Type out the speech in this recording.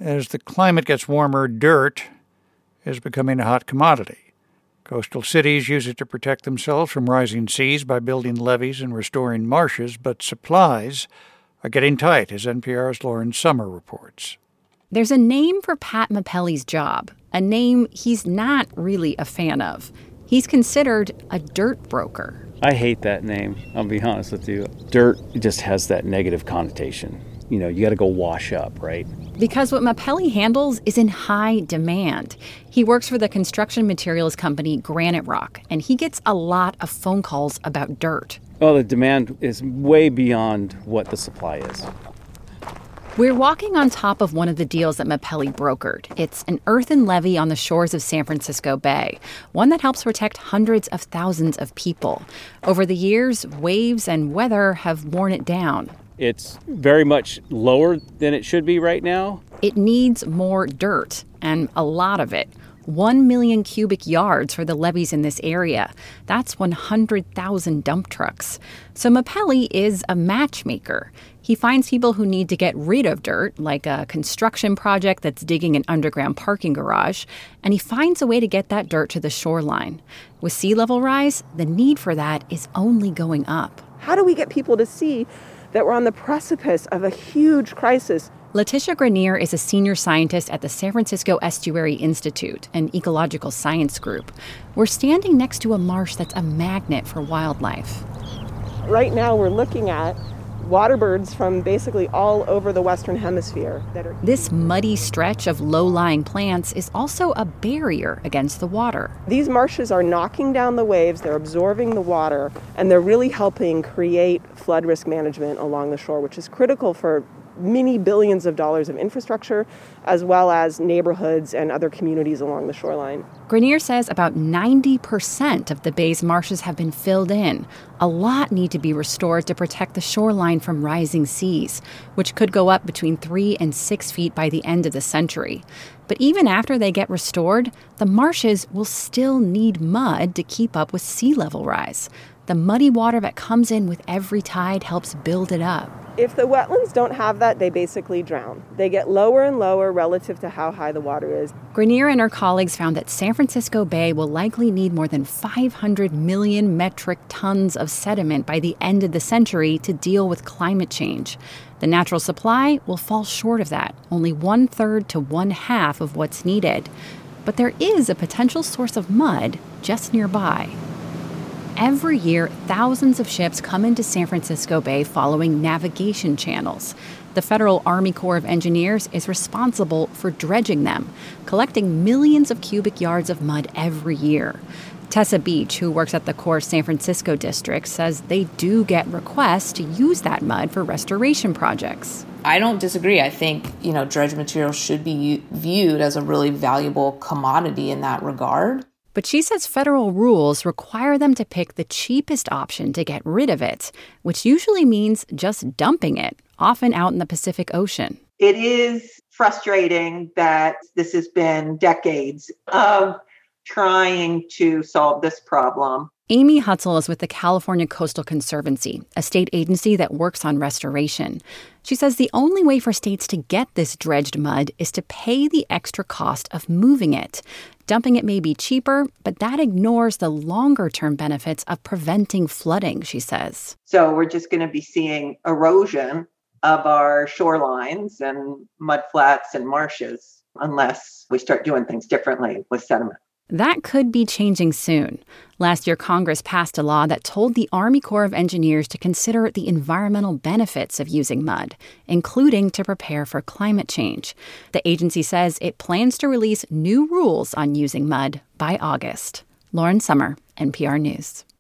As the climate gets warmer, dirt is becoming a hot commodity. Coastal cities use it to protect themselves from rising seas by building levees and restoring marshes, but supplies are getting tight, as NPR's Lauren Sommer reports. There's a name for Pat Mappelli's job, a name he's not really a fan of. He's considered a dirt broker. I hate that name, I'll be honest with you. Dirt just has that negative connotation. You know, you got to go wash up, right? Because what Mappelli handles is in high demand. He works for the construction materials company Granite Rock, and he gets a lot of phone calls about dirt. Well, the demand is way beyond what the supply is. We're walking on top of one of the deals that Mappelli brokered. It's an earthen levee on the shores of San Francisco Bay, one that helps protect hundreds of thousands of people. Over the years, waves and weather have worn it down. It's very much lower than it should be right now. It needs more dirt, and a lot of it. 1 million cubic yards for the levees in this area. That's 100,000 dump trucks. So Mappelli is a matchmaker. He finds people who need to get rid of dirt, like a construction project that's digging an underground parking garage, and he finds a way to get that dirt to the shoreline. With sea level rise, the need for that is only going up. How do we get people to see that we're on the precipice of a huge crisis? Letitia Grenier is a senior scientist at the San Francisco Estuary Institute, an ecological science group. We're standing next to a marsh that's a magnet for wildlife. Right now we're looking at water birds from basically all over the Western Hemisphere. This muddy stretch of low-lying plants is also a barrier against the water. These marshes are knocking down the waves, they're absorbing the water, and they're really helping create flood risk management along the shore, which is critical for many billions of dollars of infrastructure, as well as neighborhoods and other communities along the shoreline. Grenier says about 90% of the bay's marshes have been filled in. A lot need to be restored to protect the shoreline from rising seas, which could go up between 3 and 6 feet by the end of the century. But even after they get restored, the marshes will still need mud to keep up with sea level rise. The muddy water that comes in with every tide helps build it up. If the wetlands don't have that, they basically drown. They get lower and lower relative to how high the water is. Grenier and her colleagues found that San Francisco Bay will likely need more than 500 million metric tons of sediment by the end of the century to deal with climate change. The natural supply will fall short of that, only 1/3 to 1/2 of what's needed. But there is a potential source of mud just nearby. Every year, thousands of ships come into San Francisco Bay following navigation channels. The Federal Army Corps of Engineers is responsible for dredging them, collecting millions of cubic yards of mud every year. Tessa Beach, who works at the Corps' San Francisco district, says they do get requests to use that mud for restoration projects. I don't disagree. I think, dredge material should be viewed as a really valuable commodity in that regard. But she says federal rules require them to pick the cheapest option to get rid of it, which usually means just dumping it, often out in the Pacific Ocean. It is frustrating that this has been decades of trying to solve this problem. Amy Hutzel is with the California Coastal Conservancy, a state agency that works on restoration. She says the only way for states to get this dredged mud is to pay the extra cost of moving it. Dumping it may be cheaper, but that ignores the longer-term benefits of preventing flooding, she says. So we're just going to be seeing erosion of our shorelines and mudflats and marshes unless we start doing things differently with sediment. That could be changing soon. Last year, Congress passed a law that told the Army Corps of Engineers to consider the environmental benefits of using mud, including to prepare for climate change. The agency says it plans to release new rules on using mud by August. Lauren Sommer, NPR News.